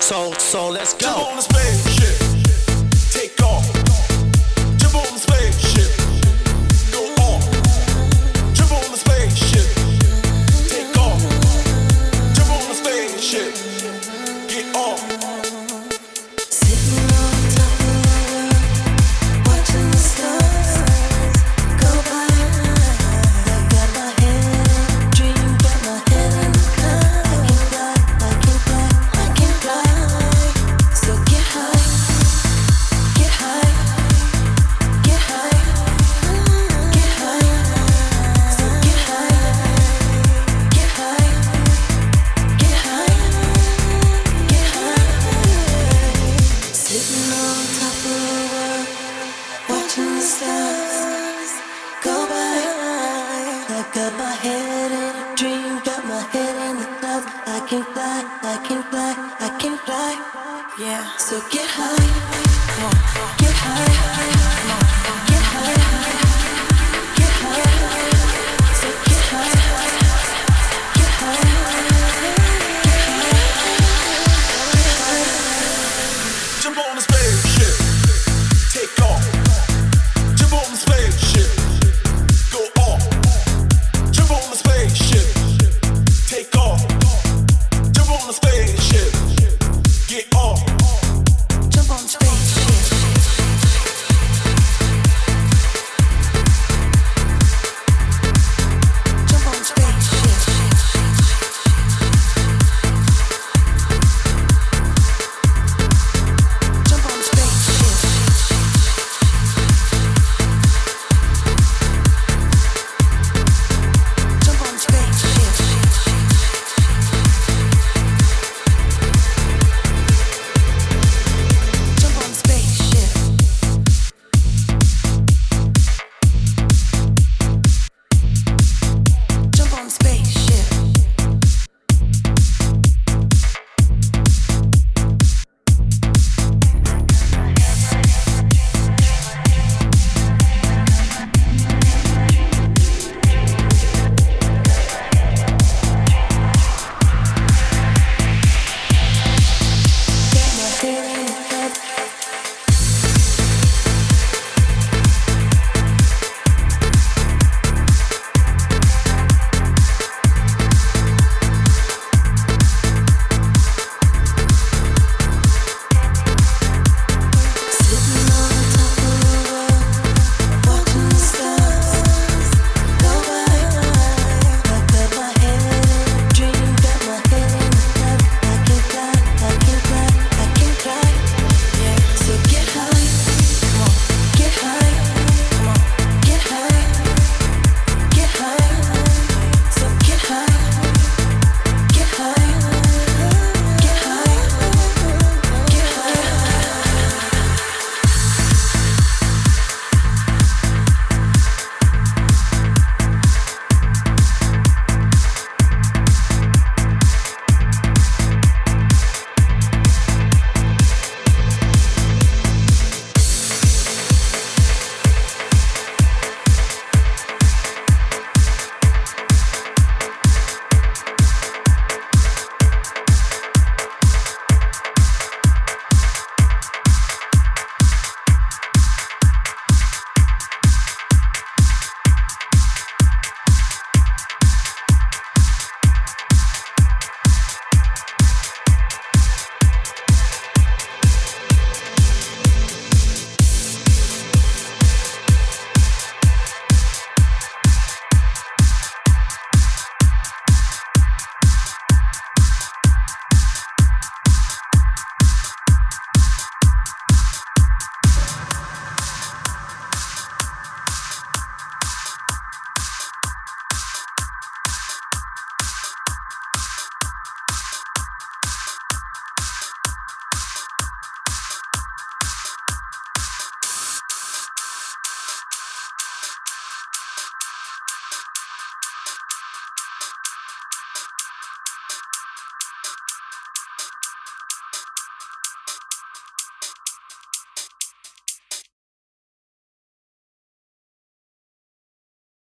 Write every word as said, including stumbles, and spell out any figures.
So, so let's go. Jump on the spaceship, take off. Jump on the spaceship, go off. Jump on the spaceship, take off. Jump on the spaceship, get off. Sitting on top of the world, watching the stars go by. I got my head in a dream, got my head in the clouds. I can fly, I can fly, I can fly. So get high, get high, get high, get high. So get high, get high, get high, get high. Sitting on top of the world, watching the stars go by. I got my head in a dream, got my head in the clouds. I can fly, I can fly, I can fly. Yeah. So get high, get high, get high.